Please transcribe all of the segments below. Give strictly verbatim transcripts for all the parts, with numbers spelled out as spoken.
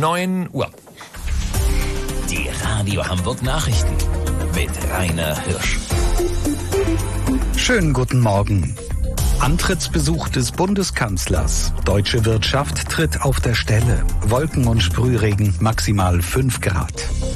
neun Uhr. Die Radio Hamburg Nachrichten mit Rainer Hirsch. Schönen guten Morgen. Antrittsbesuch des Bundeskanzlers. Deutsche Wirtschaft tritt auf der Stelle. Wolken und Sprühregen, maximal fünf Grad.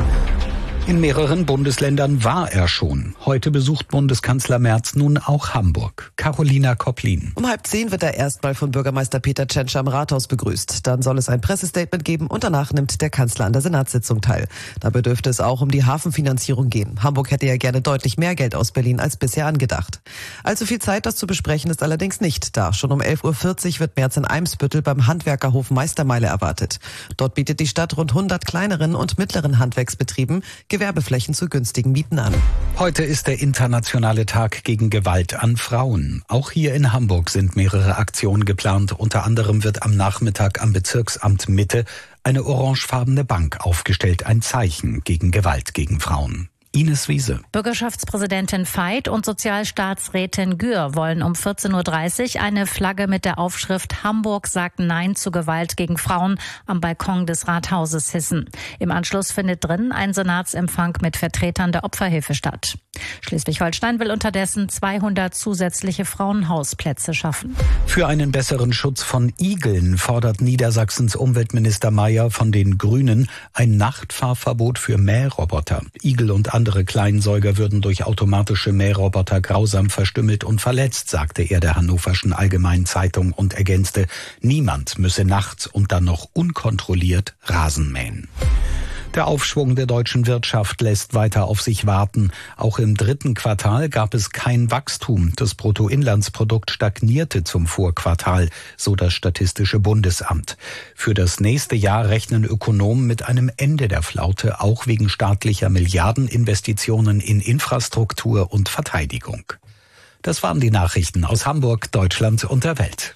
In mehreren Bundesländern war er schon. Heute besucht Bundeskanzler Merz nun auch Hamburg. Carolina Kopplin. Um halb zehn wird er erstmal von Bürgermeister Peter Tschentscher am Rathaus begrüßt. Dann soll es ein Pressestatement geben und danach nimmt der Kanzler an der Senatssitzung teil. Dabei dürfte es auch um die Hafenfinanzierung gehen. Hamburg hätte ja gerne deutlich mehr Geld aus Berlin als bisher angedacht. Allzu viel Zeit, das zu besprechen, ist allerdings nicht da. Schon um elf Uhr vierzig wird Merz in Eimsbüttel beim Handwerkerhof Meistermeile erwartet. Dort bietet die Stadt rund hundert kleineren und mittleren Handwerksbetrieben Gewerbeflächen zu günstigen Mieten an. Heute ist der internationale Tag gegen Gewalt an Frauen. Auch hier in Hamburg sind mehrere Aktionen geplant. Unter anderem wird am Nachmittag am Bezirksamt Mitte eine orangefarbene Bank aufgestellt. Ein Zeichen gegen Gewalt gegen Frauen. Ines Wiese. Bürgerschaftspräsidentin Veit und Sozialstaatsrätin Gür wollen um vierzehn Uhr dreißig eine Flagge mit der Aufschrift Hamburg sagt Nein zu Gewalt gegen Frauen am Balkon des Rathauses hissen. Im Anschluss findet drin ein Senatsempfang mit Vertretern der Opferhilfe statt. Schleswig-Holstein will unterdessen zweihundert zusätzliche Frauenhausplätze schaffen. Für einen besseren Schutz von Igeln fordert Niedersachsens Umweltminister Mayer von den Grünen ein Nachtfahrverbot für Mähroboter. Igel und andere Kleinsäuger würden durch automatische Mähroboter grausam verstümmelt und verletzt, sagte er der Hannoverschen Allgemeinen Zeitung und ergänzte, niemand müsse nachts und dann noch unkontrolliert Rasen mähen. Der Aufschwung der deutschen Wirtschaft lässt weiter auf sich warten. Auch im dritten Quartal gab es kein Wachstum. Das Bruttoinlandsprodukt stagnierte zum Vorquartal, so das Statistische Bundesamt. Für das nächste Jahr rechnen Ökonomen mit einem Ende der Flaute, auch wegen staatlicher Milliardeninvestitionen in Infrastruktur und Verteidigung. Das waren die Nachrichten aus Hamburg, Deutschland und der Welt.